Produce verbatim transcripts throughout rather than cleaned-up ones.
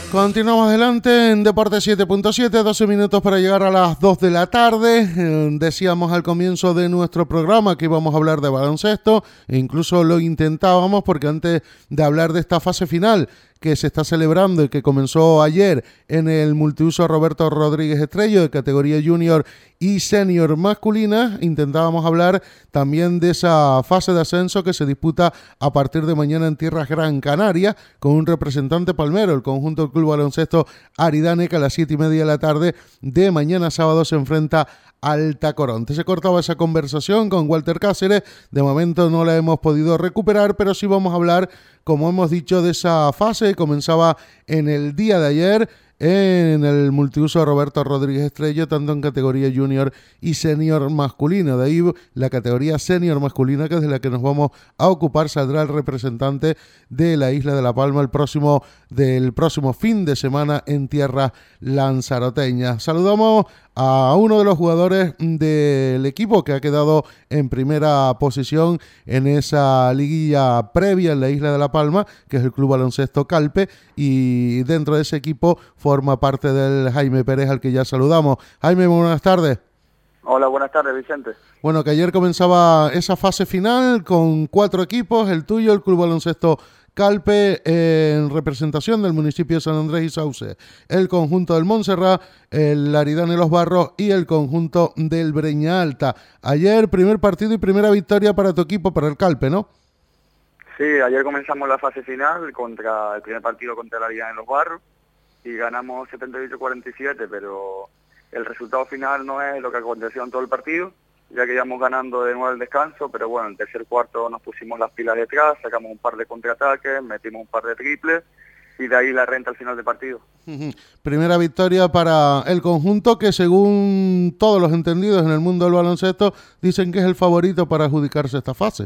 Continuamos adelante en Deporte siete punto siete, doce minutos para llegar a las dos de la tarde. Eh, decíamos al comienzo de nuestro programa que íbamos a hablar de baloncesto, e incluso lo intentábamos porque antes de hablar de esta fase final que se está celebrando y que comenzó ayer en el multiuso Roberto Rodríguez Estrello de categoría junior y senior masculina, intentábamos hablar también de esa fase de ascenso que se disputa a partir de mañana en tierras Gran Canaria con un representante palmero, el conjunto del Club Baloncesto Aridane, que a las siete y media de la tarde de mañana sábado se enfrenta al Tacoronte. Se cortaba esa conversación con Walter Cáceres, de momento no la hemos podido recuperar, pero sí vamos a hablar, como hemos dicho, de esa fase. Comenzaba en el día de ayer en el multiuso Roberto Rodríguez Estrello, tanto en categoría junior y senior masculina. De ahí la categoría senior masculina, que es de la que nos vamos a ocupar, saldrá el representante de la isla de La Palma el próximo, del próximo fin de semana en tierras lanzaroteñas. Saludamos a uno de los jugadores del equipo que ha quedado en primera posición en esa liguilla previa en la isla de La Palma, que es el Club Baloncesto Calpe, y dentro de ese equipo forma parte del Jaime Pérez, al que ya saludamos. Jaime, muy buenas tardes. Hola, buenas tardes, Vicente. Bueno, que ayer comenzaba esa fase final con cuatro equipos, el tuyo, el Club Baloncesto Calpe, eh, en representación del municipio de San Andrés y Sauce, el conjunto del Montserrat, el Aridane Los Barros y el conjunto del Breña Alta. Ayer primer partido y primera victoria para tu equipo, para el Calpe, ¿no? Sí, ayer comenzamos la fase final contra el primer partido contra el Aridane Los Barros y ganamos setenta y ocho a cuarenta y siete, pero el resultado final no es lo que aconteció en todo el partido, ya que íbamos ganando de nuevo al descanso, pero bueno, en el tercer cuarto nos pusimos las pilas detrás, sacamos un par de contraataques, metimos un par de triples y de ahí la renta al final del partido. Uh-huh. Primera victoria para el conjunto que, según todos los entendidos en el mundo del baloncesto, dicen que es el favorito para adjudicarse esta fase.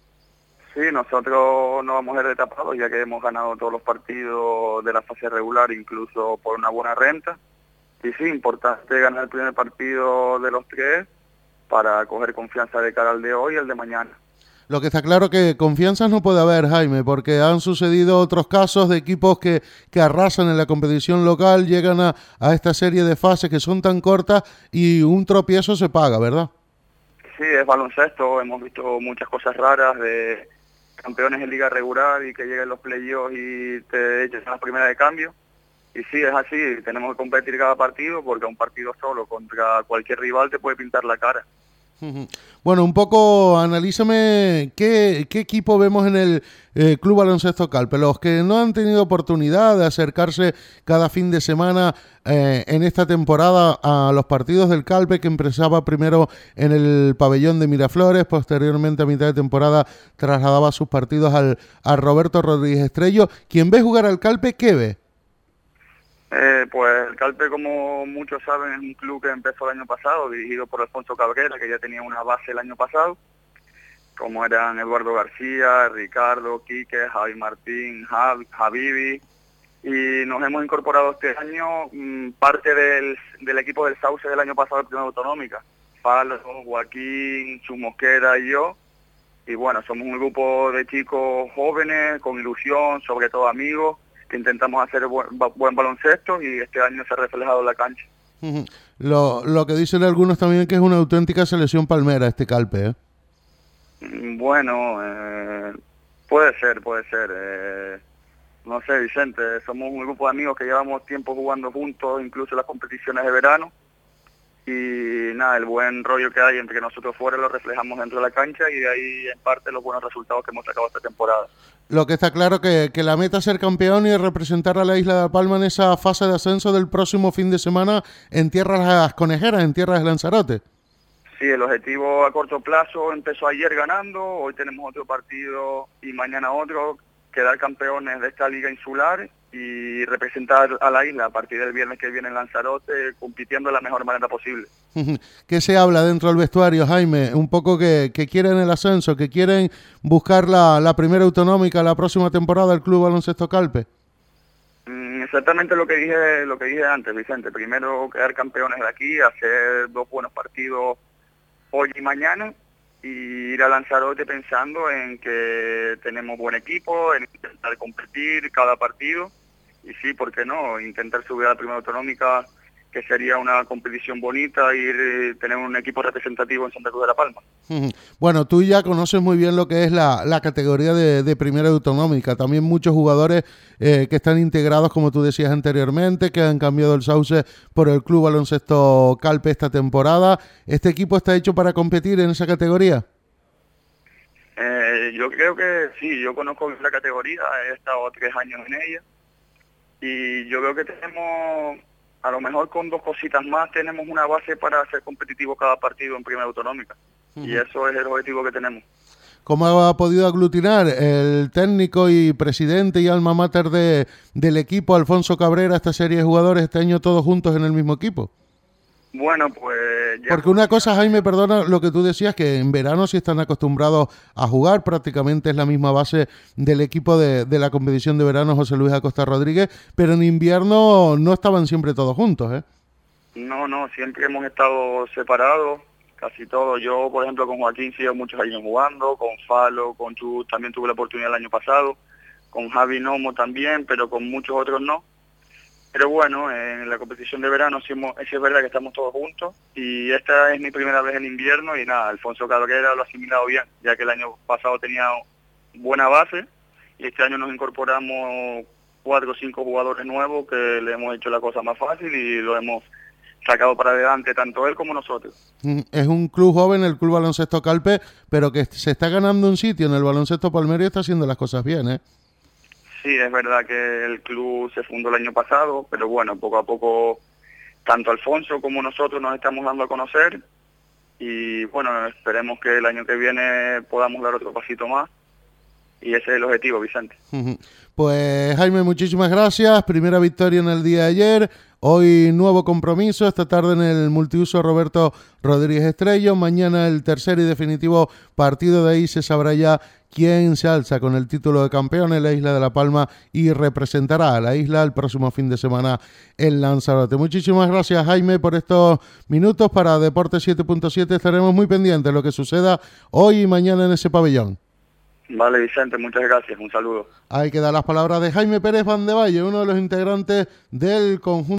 Sí, nosotros no vamos a ir de tapados, ya que hemos ganado todos los partidos de la fase regular, incluso por una buena renta. Y sí, importante ganar el primer partido de los tres para coger confianza de cara al de hoy y el de mañana. Lo que está claro que confianzas no puede haber, Jaime, porque han sucedido otros casos de equipos que, que arrasan en la competición local, llegan a, a esta serie de fases que son tan cortas y un tropiezo se paga, ¿verdad? Sí, es baloncesto, hemos visto muchas cosas raras de campeones en liga regular y que lleguen los playoffs y te eches a la primera de cambio. Y sí, es así, tenemos que competir cada partido porque un partido solo contra cualquier rival te puede pintar la cara. Bueno, un poco analízame qué, qué equipo vemos en el eh, Club Baloncesto Calpe. Los que no han tenido oportunidad de acercarse cada fin de semana eh, en esta temporada a los partidos del Calpe, que empezaba primero en el pabellón de Miraflores, posteriormente a mitad de temporada trasladaba sus partidos al, al Roberto Rodríguez Estrello. ¿Quién ve jugar al Calpe, qué ve? Eh, pues el Calpe, como muchos saben, es un club que empezó el año pasado, dirigido por Alfonso Cabrera, que ya tenía una base el año pasado, como eran Eduardo García, Ricardo, Quique, Javi Martín, Jav, Javivi, y nos hemos incorporado este año mmm, parte del, del equipo del Sauce del año pasado de Primera Autonómica, Pablo, Joaquín, Chus Mosquera y yo, y bueno, somos un grupo de chicos jóvenes, con ilusión, sobre todo amigos, que intentamos hacer buen, buen baloncesto y este año se ha reflejado en la cancha. Uh-huh. Lo, lo que dicen algunos también que es una auténtica selección palmera este Calpe, ¿eh? Bueno, eh, puede ser, puede ser. Eh, no sé, Vicente, somos un grupo de amigos que llevamos tiempo jugando juntos, incluso en las competiciones de verano. Y nada, el buen rollo que hay entre nosotros fuera lo reflejamos dentro de la cancha y de ahí en parte los buenos resultados que hemos sacado esta temporada. Lo que está claro que, que la meta es ser campeón y representar a la isla de La Palma en esa fase de ascenso del próximo fin de semana en tierras conejeras, en tierras de Lanzarote. Sí, el objetivo a corto plazo empezó ayer ganando, hoy tenemos otro partido y mañana otro, quedar campeones de esta liga insular y representar a la isla a partir del viernes que viene en Lanzarote, compitiendo de la mejor manera posible. ¿Qué se habla dentro del vestuario, Jaime? Un poco que, que quieren el ascenso, que quieren buscar la, la primera autonómica la próxima temporada del Club Baloncesto Calpe. Mm, exactamente lo que dije lo que dije antes, Vicente. Primero quedar campeones de aquí, hacer dos buenos partidos hoy y mañana y ir a Lanzarote pensando en que tenemos buen equipo, en intentar competir cada partido y sí, ¿por qué no? Intentar subir a la primera autonómica, que sería una competición bonita y eh, tener un equipo representativo en Santa Cruz de la Palma. Bueno, tú ya conoces muy bien lo que es la, la categoría de, de primera autonómica. También muchos jugadores eh, que están integrados, como tú decías anteriormente, que han cambiado el sauce por el Club Baloncesto Calpe esta temporada. ¿Este equipo está hecho para competir en esa categoría? Eh, yo creo que sí, yo conozco la categoría, he estado tres años en ella y yo creo que tenemos, a lo mejor con dos cositas más, tenemos una base para ser competitivo cada partido en primera autonómica. Uh-huh. Y eso es el objetivo que tenemos. ¿Cómo ha podido aglutinar el técnico y presidente y alma mater de, del equipo, Alfonso Cabrera, esta serie de jugadores este año todos juntos en el mismo equipo? Bueno, pues... Ya Porque una cosa, Jaime, perdona lo que tú decías, que en verano sí están acostumbrados a jugar, prácticamente es la misma base del equipo de, de la competición de verano José Luis Acosta Rodríguez, pero en invierno no estaban siempre todos juntos, ¿eh? No, no, siempre hemos estado separados, casi todos. Yo, por ejemplo, con Joaquín sigo muchos años jugando, con Falo, con Chus también tuve la oportunidad el año pasado, con Javi Nomo también, pero con muchos otros no. Pero bueno, en la competición de verano sí, hemos, sí es verdad que estamos todos juntos y esta es mi primera vez en invierno y nada, Alfonso Cabrera lo ha asimilado bien, ya que el año pasado tenía buena base y este año nos incorporamos cuatro o cinco jugadores nuevos que le hemos hecho la cosa más fácil y lo hemos sacado para adelante tanto él como nosotros. Es un club joven, el Club Baloncesto Calpe, pero que se está ganando un sitio en el baloncesto palmero y está haciendo las cosas bien, ¿eh? Sí, es verdad que el club se fundó el año pasado, pero bueno, poco a poco tanto Alfonso como nosotros nos estamos dando a conocer y bueno, esperemos que el año que viene podamos dar otro pasito más y ese es el objetivo, Vicente. Pues Jaime, muchísimas gracias, primera victoria en el día de ayer, hoy nuevo compromiso, esta tarde en el multiuso Roberto Rodríguez Estrello, mañana el tercer y definitivo partido, de ahí se sabrá ya quién se alza con el título de campeón en la isla de La Palma y representará a la isla el próximo fin de semana en Lanzarote. Muchísimas gracias, Jaime, por estos minutos para Deportes siete punto siete. Estaremos muy pendientes de lo que suceda hoy y mañana en ese pabellón. Vale, Vicente, muchas gracias. Un saludo. Ahí quedan las palabras de Jaime Pérez Vandevalle, uno de los integrantes del conjunto